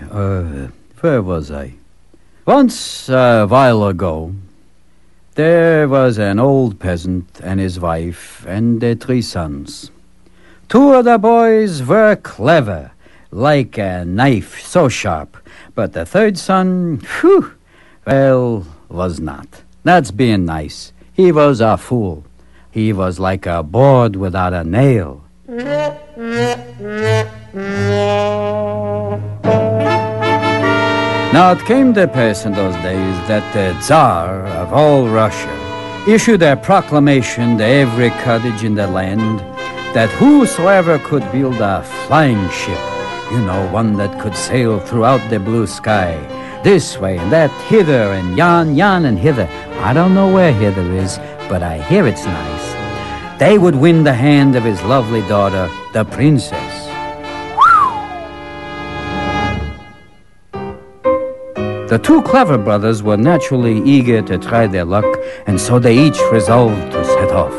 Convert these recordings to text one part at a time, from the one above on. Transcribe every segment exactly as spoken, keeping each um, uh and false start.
uh, where was I? Once, a while ago, there was an old peasant and his wife and their three sons. Two of the boys were clever, like a knife, so sharp. But the third son, whew, well, was not. That's being nice. He was a fool. He was like a board without a nail. Now it came to pass in those days that the Tsar of all Russia issued a proclamation to every cottage in the land that whosoever could build a flying ship, you know, one that could sail throughout the blue sky, this way and that, hither and yon, yon and hither. I don't know where hither is, but I hear it's nice. They would win the hand of his lovely daughter, the princess. The two clever brothers were naturally eager to try their luck, and so they each resolved to set off.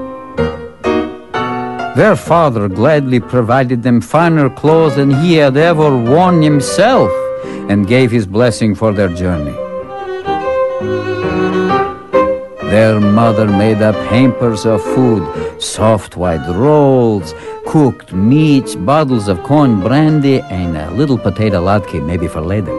Their father gladly provided them finer clothes than he had ever worn himself, and gave his blessing for their journey. Their mother made up hampers of food, soft white rolls, cooked meats, bottles of corn brandy, and a little potato latke, maybe for later.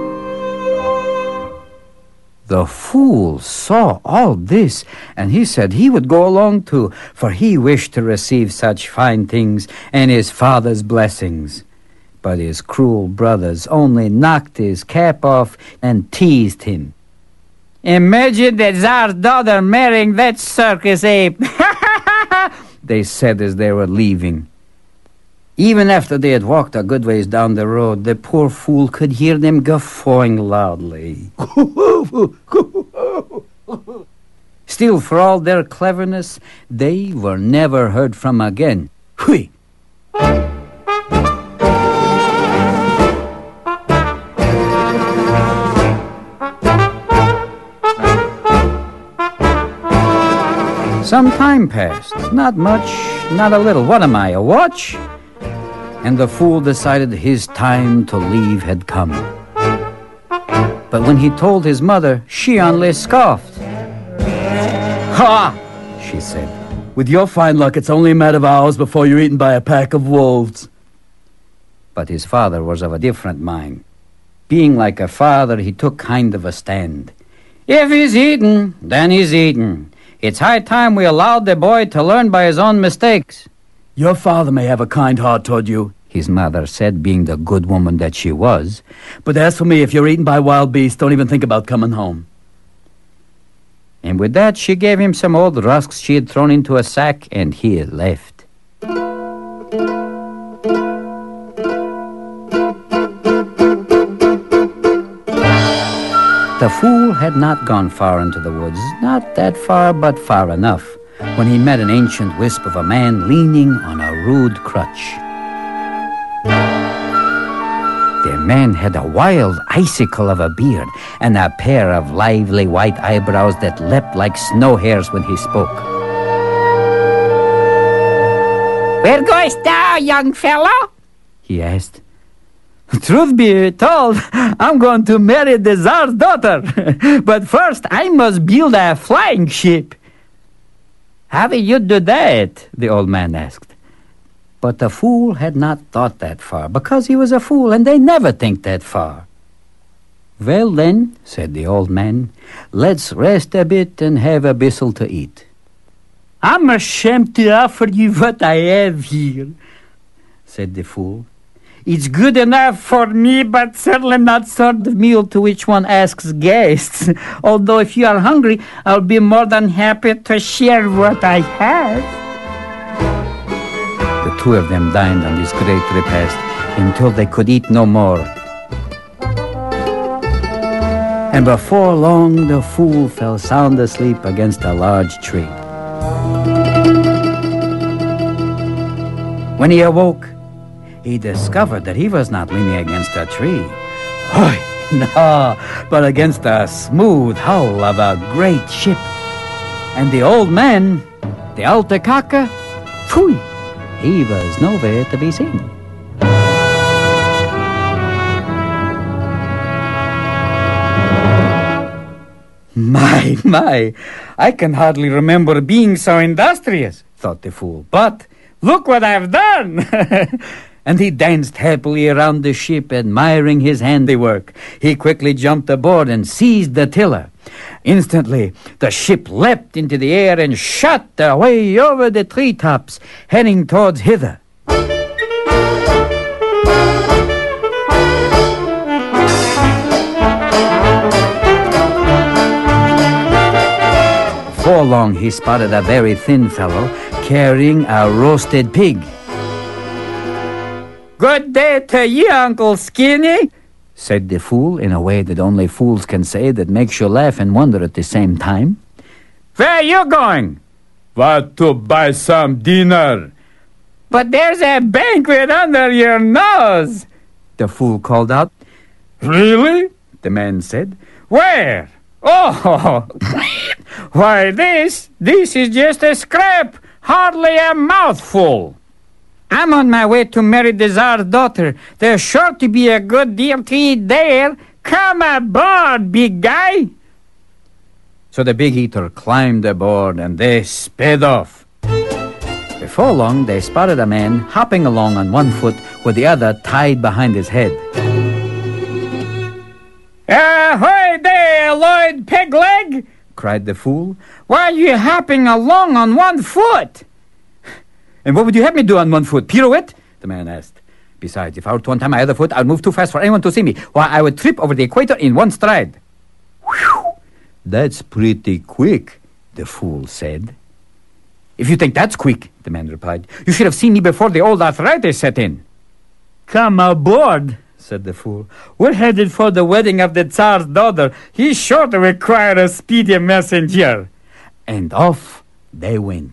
The fool saw all this, and he said he would go along too, for he wished to receive such fine things and his father's blessings. But his cruel brothers only knocked his cap off and teased him. "Imagine the Tsar's daughter marrying that circus ape," they said as they were leaving. Even after they had walked a good ways down the road, the poor fool could hear them guffawing loudly. Still, for all their cleverness, they were never heard from again. Hui! Some time passed. Not much, not a little. What am I, a watch? And the fool decided his time to leave had come. But when he told his mother, she only scoffed. "Ha!" she said. "With your fine luck, it's only a matter of hours before you're eaten by a pack of wolves." But his father was of a different mind. Being like a father, he took kind of a stand. "If he's eaten, then he's eaten. It's high time we allowed the boy to learn by his own mistakes." "Your father may have a kind heart toward you," his mother said, being the good woman that she was. "But as for me, if you're eaten by wild beasts, don't even think about coming home." And with that, she gave him some old rusks she had thrown into a sack, and he left. The fool had not gone far into the woods, not that far, but far enough, when he met an ancient wisp of a man leaning on a rude crutch. The man had a wild icicle of a beard and a pair of lively white eyebrows that leapt like snow hairs when he spoke. "Where goest thou, young fellow?" he asked. "Truth be told, I'm going to marry the Tsar's daughter. But first I must build a flying ship." "How will you do that?" the old man asked. But the fool had not thought that far, because he was a fool, and they never think that far. "Well then," said the old man, "let's rest a bit and have a bissel to eat." "I'm ashamed to offer you what I have here," said the fool. "It's good enough for me, but certainly not sort of meal to which one asks guests. Although if you are hungry, I'll be more than happy to share what I have." The two of them dined on this great repast until they could eat no more. And before long, the fool fell sound asleep against a large tree. When he awoke, he discovered that he was not leaning against a tree. Oh, no, but against the smooth hull of a great ship. And the old man, the alte Kacke, pfui, he was nowhere to be seen. My, my, I can hardly remember being so industrious, thought the fool. But look what I've done! And he danced happily around the ship, admiring his handiwork. He quickly jumped aboard and seized the tiller. Instantly, the ship leapt into the air and shot away over the treetops, heading towards hither. Before long, he spotted a very thin fellow carrying a roasted pig. "Good day to you, Uncle Skinny," said the fool in a way that only fools can say that makes you laugh and wonder at the same time. "Where are you going?" "Want to buy some dinner." "But there's a banquet under your nose," the fool called out. "Really?" the man said. "Where? Oh, why this, this is just a scrap, hardly a mouthful. I'm on my way to marry the Tsar's daughter. There's sure to be a good deal to eat there. Come aboard, big guy." So the big eater climbed aboard and they sped off. Before long, they spotted a man hopping along on one foot with the other tied behind his head. "Ahoy there, Lloyd Pegleg!" cried the fool. "Why are you hopping along on one foot?" "And what would you have me do on one foot? Pirouette?" the man asked. "Besides, if I were to untie my other foot, I'd move too fast for anyone to see me. Why, I would trip over the equator in one stride." "Whew! That's pretty quick," the fool said. "If you think that's quick," the man replied, "you should have seen me before the old arthritis set in." "Come aboard," said the fool. "We're headed for the wedding of the Tsar's daughter. He's sure to require a speedy messenger." And off they went.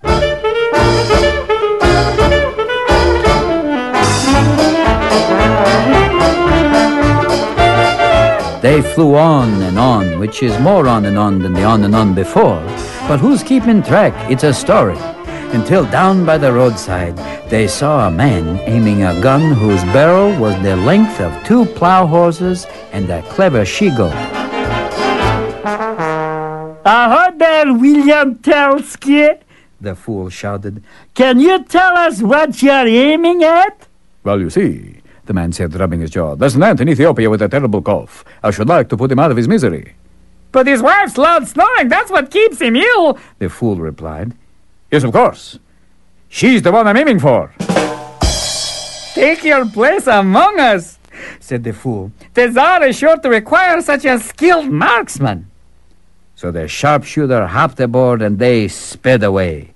They flew on and on, which is more on and on than the on and on before. But who's keeping track? It's a story. Until down by the roadside, they saw a man aiming a gun whose barrel was the length of two plow horses and a clever she-goat. "Ahoy there, William Telsky!" the fool shouted. "Can you tell us what you're aiming at?" "Well, you see," the man said, rubbing his jaw, "there's an ant in Ethiopia with a terrible cough. I should like to put him out of his misery." "But his wife's loud snoring, that's what keeps him ill," the fool replied. "Yes, of course. She's the one I'm aiming for." "Take your place among us," said the fool. "The Tsar is sure to require such a skilled marksman." So the sharpshooter hopped aboard and they sped away.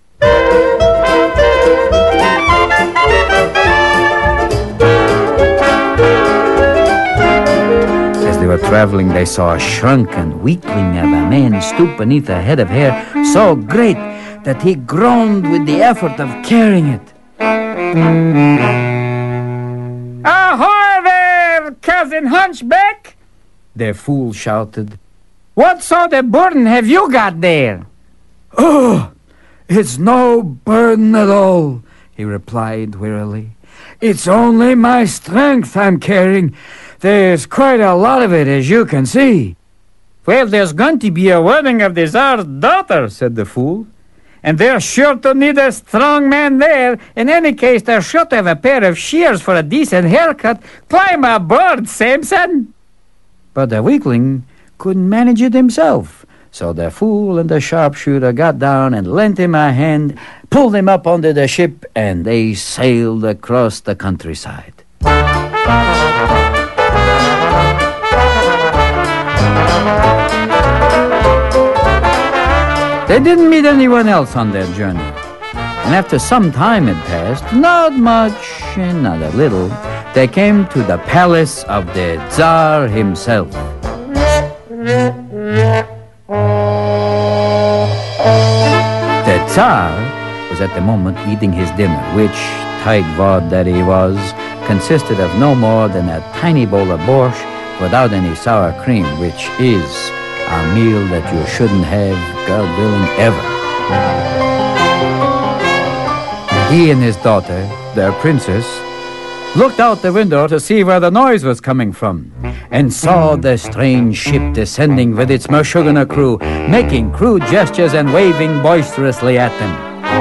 As they were traveling, they saw a shrunken weakling of a man stoop beneath a head of hair so great that he groaned with the effort of carrying it. "Ahoy there, cousin Hunchback!" the fool shouted. "What sort of burden have you got there?" "Oh, it's no burden at all," he replied wearily. "It's only my strength I'm carrying. There's quite a lot of it, as you can see." "Well, there's going to be a wedding of the Tsar's daughter," said the fool. "And they're sure to need a strong man there. In any case, they're sure to have a pair of shears for a decent haircut. Climb aboard, Samson." But the weakling couldn't manage it himself. So the fool and the sharpshooter got down and lent him a hand, pulled him up onto the ship, and they sailed across the countryside. They didn't meet anyone else on their journey. And after some time had passed, not much and not a little, they came to the palace of the Tsar himself. The Tsar was at the moment eating his dinner, which, tightwad that he was, consisted of no more than a tiny bowl of borscht without any sour cream, which is a meal that you shouldn't have, God willing, ever. He and his daughter, their princess, looked out the window to see where the noise was coming from, and saw the strange ship descending with its Meshuggah crew, making crude gestures and waving boisterously at them.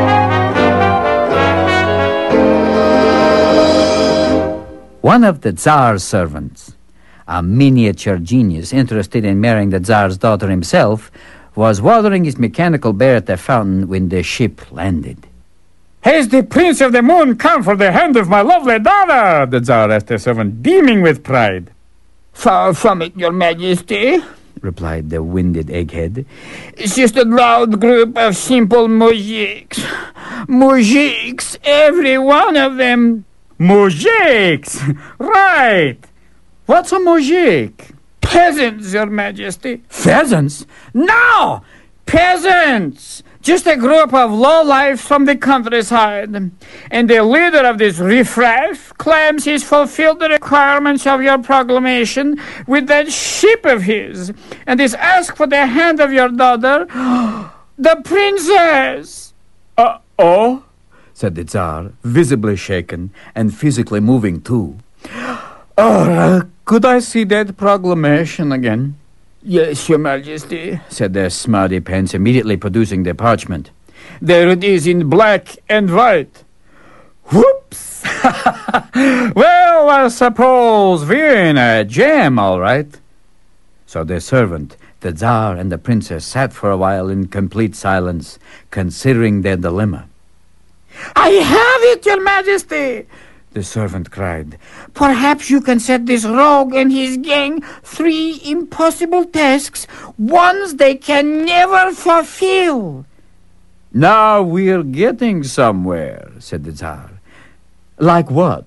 One of the Tsar's servants, a miniature genius interested in marrying the Tsar's daughter himself, was watering his mechanical bear at the fountain when the ship landed. "Has the Prince of the Moon come for the hand of my lovely daughter?" the Tsar asked the servant, beaming with pride. "Far from it, your Majesty," replied the winded egghead. "It's just a loud group of simple moujiks. Moujiks, every one of them." "Moujiks! Right! What's a moujik?" "Peasants, your Majesty." "Pheasants? No! Peasants! Just a group of lowlifes from the countryside. And the leader of this riffraff claims he's fulfilled the requirements of your proclamation with that ship of his, and is asked for the hand of your daughter, the princess." "Uh-oh," said the Tsar, visibly shaken and physically moving too. "Oh, uh, could I see that proclamation again?" "Yes, your Majesty," said the smarty pants, immediately producing the parchment. "There it is in black and white." "Whoops! Well, I suppose we're in a jam, all right." So the servant, the Tsar, and the princess sat for a while in complete silence, considering their dilemma. "I have it, your Majesty!" the servant cried. "Perhaps you can set this rogue and his gang three impossible tasks, ones they can never fulfill." "Now we're getting somewhere," said the Tsar. "Like what?"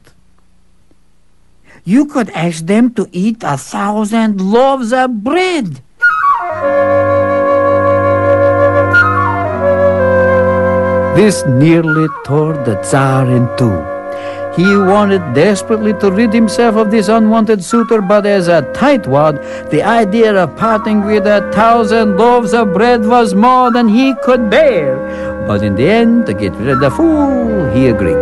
"You could ask them to eat a thousand loaves of bread." This nearly tore the Tsar in two. He wanted desperately to rid himself of this unwanted suitor, but as a tightwad, the idea of parting with a thousand loaves of bread was more than he could bear. But in the end, to get rid of the fool, he agreed.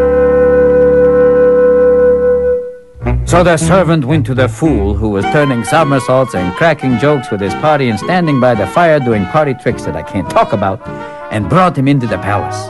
So the servant went to the fool, who was turning somersaults and cracking jokes with his party and standing by the fire doing party tricks that I can't talk about, and brought him into the palace.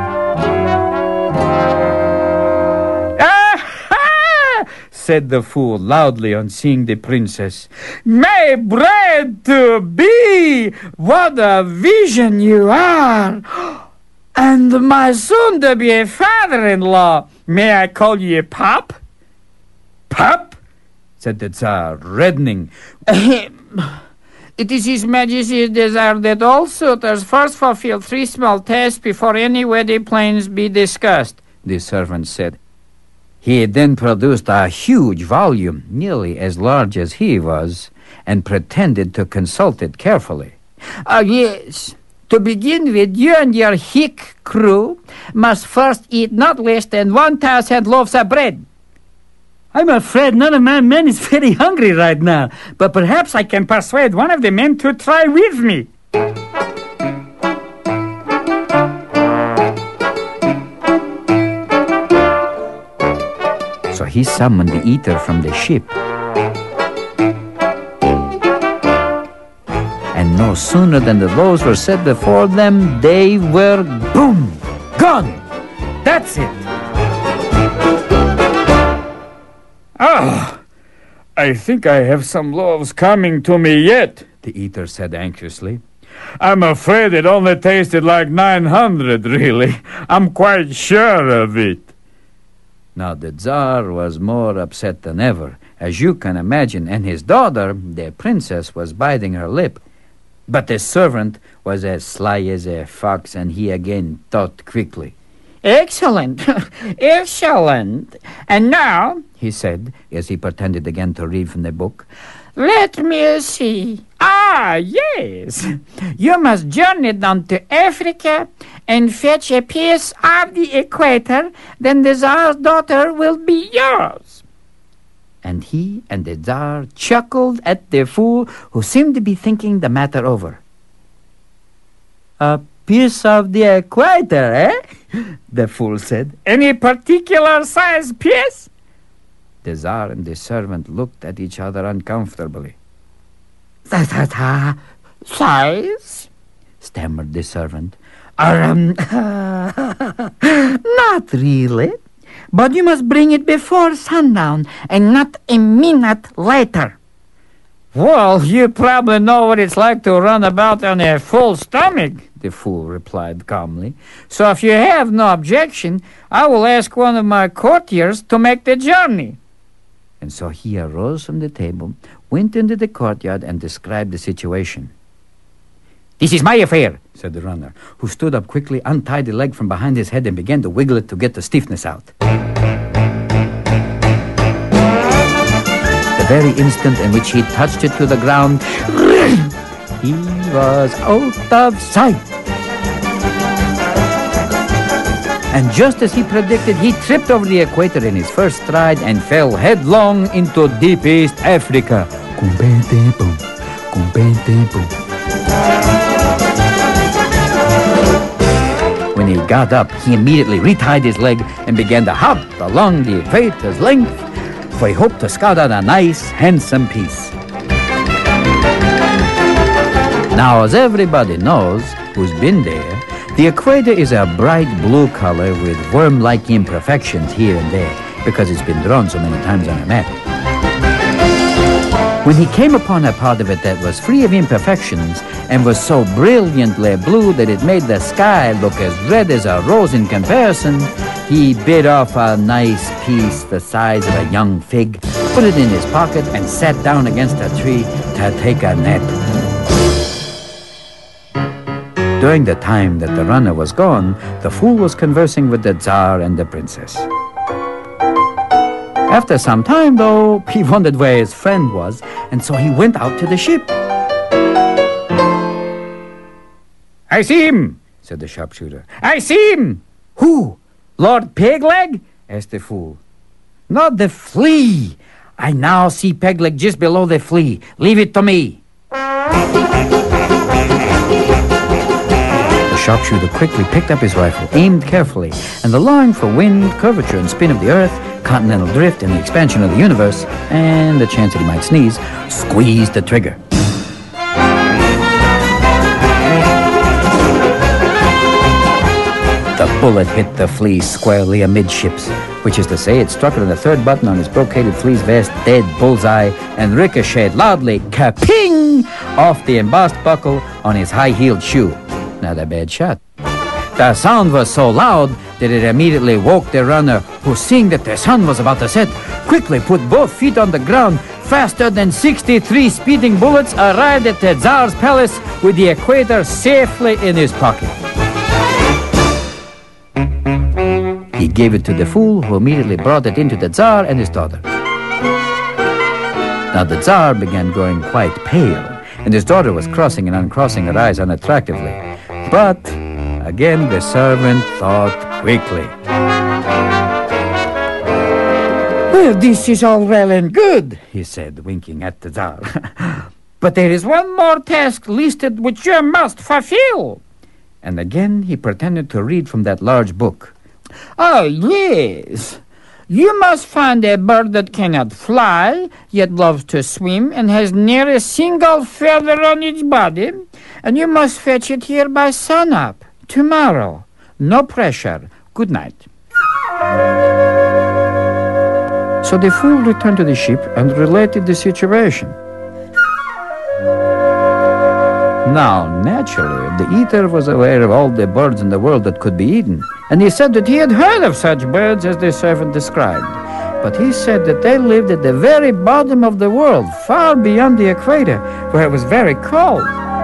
Said the fool loudly on seeing the princess. "My bride to be! What a vision you are! And my soon-to-be father-in-law! May I call you Pop?" "Pop?" said the Tsar, reddening. "It is His Majesty's desire that all suitors first fulfill three small tests before any wedding plans be discussed," the servant said. He then produced a huge volume, nearly as large as he was, and pretended to consult it carefully. "Ah, yes. To begin with, you and your hick crew must first eat not less than one thousand loaves of bread." "I'm afraid none of my men is very hungry right now, but perhaps I can persuade one of the men to try with me." So he summoned the eater from the ship. And no sooner than the loaves were set before them, they were, boom, gone. That's it. "Ah, I think I have some loaves coming to me yet," the eater said anxiously. "I'm afraid it only tasted like nine hundred, really. I'm quite sure of it." Now the Tsar was more upset than ever, as you can imagine, and his daughter, the princess, was biting her lip. But the servant was as sly as a fox, and he again thought quickly. "Excellent, excellent. And now," he said, as he pretended again to read from the book, "let me see. Ah, yes. You must journey down to Africa and fetch a piece of the equator, then the Tsar's daughter will be yours." And he and the Tsar chuckled at the fool, who seemed to be thinking the matter over. "A piece of the equator, eh?" the fool said. "Any particular size piece?" The Tsar and the servant looked at each other uncomfortably. Ta-ta-ta, size? Stammered the servant. Um, not really. But you must bring it before sundown and not a minute later. Well, you probably know what it's like to run about on a full stomach, the fool replied calmly. So if you have no objection, I will ask one of my courtiers to make the journey. And so he arose from the table, went into the courtyard, and described the situation. This is my affair, said the runner, who stood up quickly, untied the leg from behind his head, and began to wiggle it to get the stiffness out. The very instant in which he touched it to the ground, he was out of sight. And just as he predicted, he tripped over the equator in his first stride and fell headlong into deep East Africa. When he got up, he immediately retied his leg and began to hop along the equator's length, for he hoped to scout out a nice, handsome piece. Now, as everybody knows who's been there, the equator is a bright blue color with worm-like imperfections here and there, because it's been drawn so many times on a map. When he came upon a part of it that was free of imperfections and was so brilliantly blue that it made the sky look as red as a rose in comparison, he bit off a nice piece the size of a young fig, put it in his pocket, and sat down against a tree to take a nap. During the time that the runner was gone, the fool was conversing with the Tsar and the princess. After some time, though, he wondered where his friend was, and so he went out to the ship. I see him, said the sharpshooter. I see him. Who? Lord Pegleg? Asked the fool. Not the flea. I now see Pegleg just below the flea. Leave it to me. The sharpshooter quickly picked up his rifle, aimed carefully, and allowing for wind, curvature, and spin of the earth, continental drift, and the expansion of the universe, and the chance that he might sneeze, squeezed the trigger. The bullet hit the flea squarely amidships, which is to say it struck it on the third button on his brocaded flea's vest, dead bullseye, and ricocheted loudly, ka-ping, off the embossed buckle on his high-heeled shoe. Not a bad shot. The sound was so loud that it immediately woke the runner, who, seeing that the sun was about to set, quickly put both feet on the ground. Faster than sixty-three speeding bullets, arrived at the Tsar's palace with the equator safely in his pocket. He gave it to the fool, who immediately brought it into the Tsar and his daughter. Now the Tsar began growing quite pale, and his daughter was crossing and uncrossing her eyes unattractively. But again the servant thought quickly. Well, this is all well and good, he said, winking at the Tsar. But there is one more task listed which you must fulfill. And again he pretended to read from that large book. Oh, yes. You must find a bird that cannot fly, yet loves to swim, and has near a single feather on its body, and you must fetch it here by sunup, tomorrow. No pressure. Good night. So the fool returned to the ship and related the situation. Now, naturally, the eater was aware of all the birds in the world that could be eaten, and he said that he had heard of such birds as the servant described. But he said that they lived at the very bottom of the world, far beyond the equator, where it was very cold.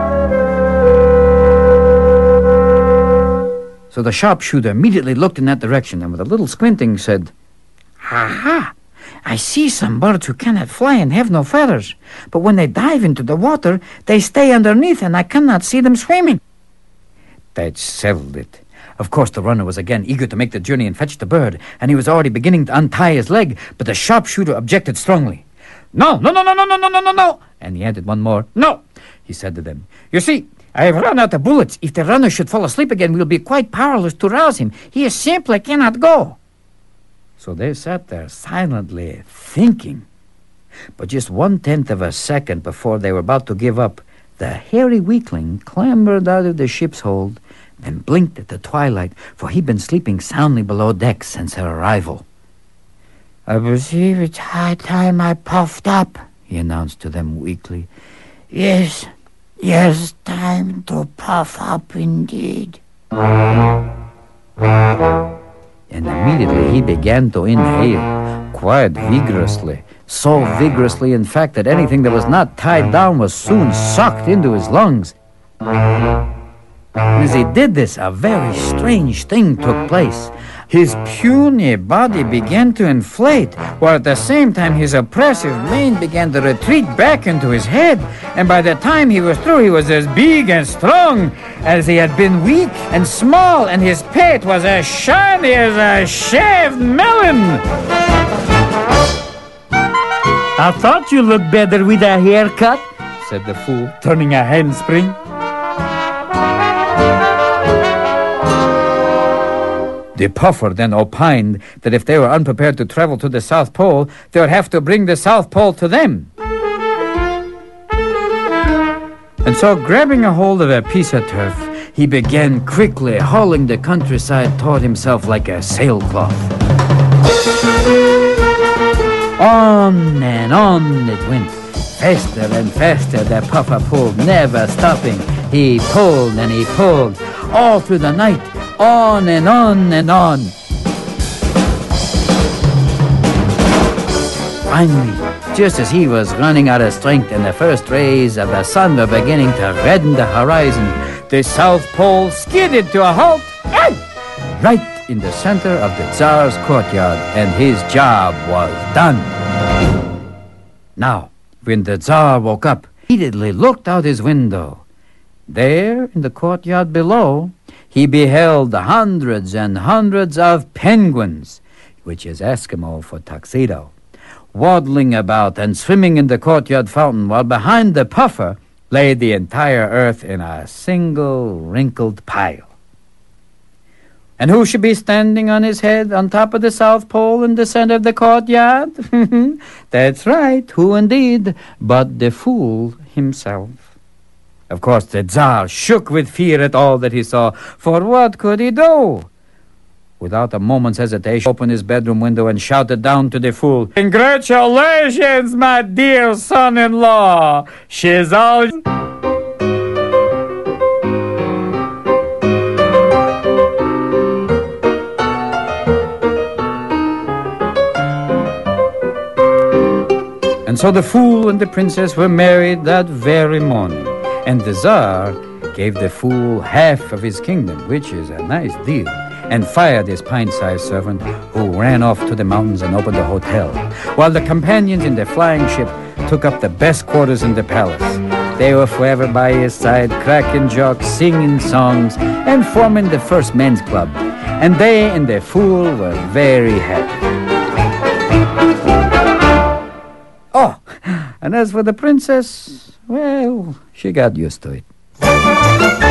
So the sharpshooter immediately looked in that direction, and with a little squinting said, Aha! I see some birds who cannot fly and have no feathers, but when they dive into the water, they stay underneath, and I cannot see them swimming. That settled it. Of course, the runner was again eager to make the journey and fetch the bird, and he was already beginning to untie his leg, but the sharpshooter objected strongly. No, no, no, no, no, no, no, no, no, no. And he added one more. No, he said to them. You see, I have run out of bullets. If the runner should fall asleep again, we'll be quite powerless to rouse him. He simply cannot go. So they sat there silently thinking. But just one-tenth of a second before they were about to give up, the hairy weakling clambered out of the ship's hold, then blinked at the twilight, for he'd been sleeping soundly below deck since her arrival. "I perceive it's high time I puffed up," he announced to them weakly. "Yes, yes, time to puff up indeed." And immediately he began to inhale, quite vigorously, so vigorously, in fact, that anything that was not tied down was soon sucked into his lungs. And as he did this, a very strange thing took place. His puny body began to inflate, while at the same time his oppressive mane began to retreat back into his head. And by the time he was through, he was as big and strong as he had been weak and small, and his pate was as shiny as a shaved melon. "I thought you looked better with a haircut," said the fool, turning a handspring. The puffer then opined that if they were unprepared to travel to the South Pole, they would have to bring the South Pole to them. And so, grabbing a hold of a piece of turf, he began quickly hauling the countryside toward himself like a sailcloth. On and on it went. Faster and faster the puffer pulled, never stopping. He pulled and he pulled, all through the night, on and on and on. Finally, just as he was running out of strength and the first rays of the sun were beginning to redden the horizon, the South Pole skidded to a halt, right in the center of the Tsar's courtyard, and his job was done. Now, when the Tsar woke up, he immediately looked out his window. There, in the courtyard below, he beheld hundreds and hundreds of penguins, which is Eskimo for tuxedo, waddling about and swimming in the courtyard fountain, while behind the puffer lay the entire earth in a single wrinkled pile. And who should be standing on his head on top of the South Pole in the center of the courtyard? That's right, who indeed but the fool himself. Of course, the Tsar shook with fear at all that he saw, for what could he do? Without a moment's hesitation, he opened his bedroom window and shouted down to the fool, "Congratulations, my dear son-in-law! She's all..." And so the fool and the princess were married that very morning. And the Tsar gave the fool half of his kingdom, which is a nice deal, and fired his pint-sized servant, who ran off to the mountains and opened a hotel, while the companions in the flying ship took up the best quarters in the palace. They were forever by his side, cracking jokes, singing songs, and forming the first men's club. And they and the fool were very happy. Oh, and as for the princess, well, she got used to it.